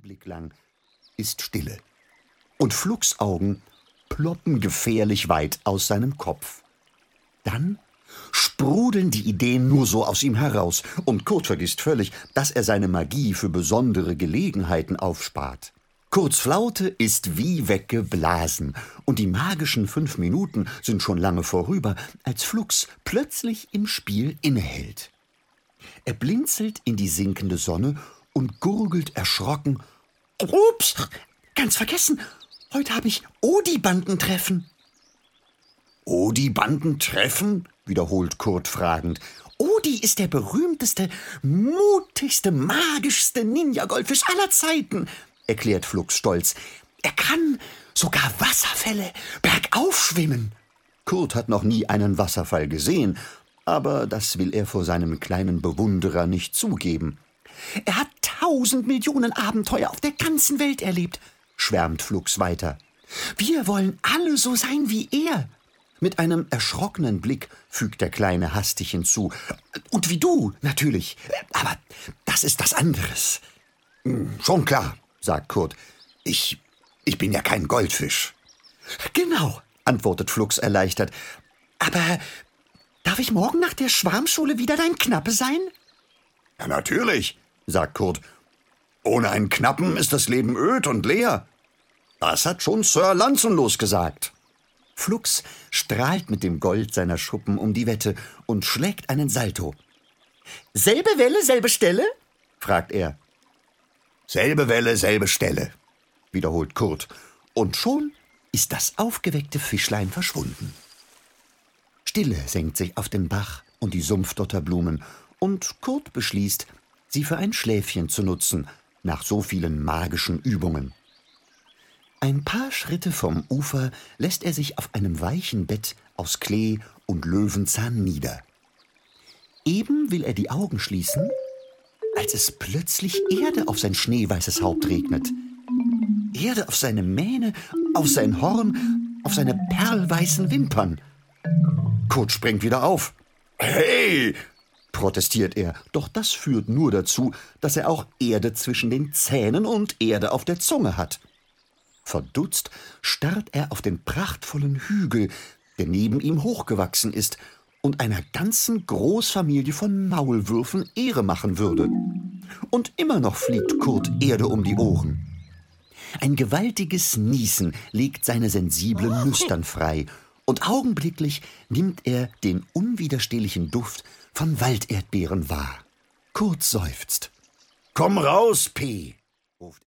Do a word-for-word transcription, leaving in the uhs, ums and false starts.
Augenblick lang ist Stille. Und Flugs Augen ploppen gefährlich weit aus seinem Kopf. Dann sprudeln die Ideen nur so aus ihm heraus, und Kurt vergisst völlig, dass er seine Magie für besondere Gelegenheiten aufspart. Kurts Flaute ist wie weggeblasen, und die magischen fünf Minuten sind schon lange vorüber, als Flugs plötzlich im Spiel innehält. Er blinzelt in die sinkende Sonne und gurgelt erschrocken: »Ups, ganz vergessen, heute habe ich Odi-Bandentreffen.« »Odi-Bandentreffen?« wiederholt Kurt fragend. »Odi ist der berühmteste, mutigste, magischste Ninja-Goldfisch aller Zeiten«, erklärt Flugs stolz. »Er kann sogar Wasserfälle bergauf schwimmen.« Kurt hat noch nie einen Wasserfall gesehen, aber das will er vor seinem kleinen Bewunderer nicht zugeben. »Er hat tausend Millionen Abenteuer auf der ganzen Welt erlebt«, schwärmt Flugs weiter. »Wir wollen alle so sein wie er.« Mit einem erschrockenen Blick fügt der Kleine hastig hinzu. »Und wie du, natürlich. Aber das ist was anderes.« »Schon klar«, sagt Kurt. Ich, ich bin ja kein Goldfisch.« »Genau«, antwortet Flugs erleichtert. »Aber darf ich morgen nach der Schwarmschule wieder dein Knappe sein?« »Ja, natürlich«, sagt Kurt. »Ohne einen Knappen ist das Leben öd und leer. Das hat schon Sir Lanzenlos gesagt.« Flugs strahlt mit dem Gold seiner Schuppen um die Wette und schlägt einen Salto. »Selbe Welle, selbe Stelle?« fragt er. »Selbe Welle, selbe Stelle«, wiederholt Kurt. Und schon ist das aufgeweckte Fischlein verschwunden. Stille senkt sich auf den Bach und die Sumpfdotterblumen, und Kurt beschließt, sie für ein Schläfchen zu nutzen, nach so vielen magischen Übungen. Ein paar Schritte vom Ufer lässt er sich auf einem weichen Bett aus Klee und Löwenzahn nieder. Eben will er die Augen schließen, als es plötzlich Erde auf sein schneeweißes Haupt regnet. Erde auf seine Mähne, auf sein Horn, auf seine perlweißen Wimpern. Kurt springt wieder auf. »Hey!« protestiert er, doch das führt nur dazu, dass er auch Erde zwischen den Zähnen und Erde auf der Zunge hat. Verdutzt starrt er auf den prachtvollen Hügel, der neben ihm hochgewachsen ist und einer ganzen Großfamilie von Maulwürfen Ehre machen würde. Und immer noch fliegt Kurt Erde um die Ohren. Ein gewaltiges Nießen legt seine sensiblen Nüstern frei, und augenblicklich nimmt er den unwiderstehlichen Duft von Walderdbeeren wahr. Kurt seufzt. »Komm raus, P«, ruft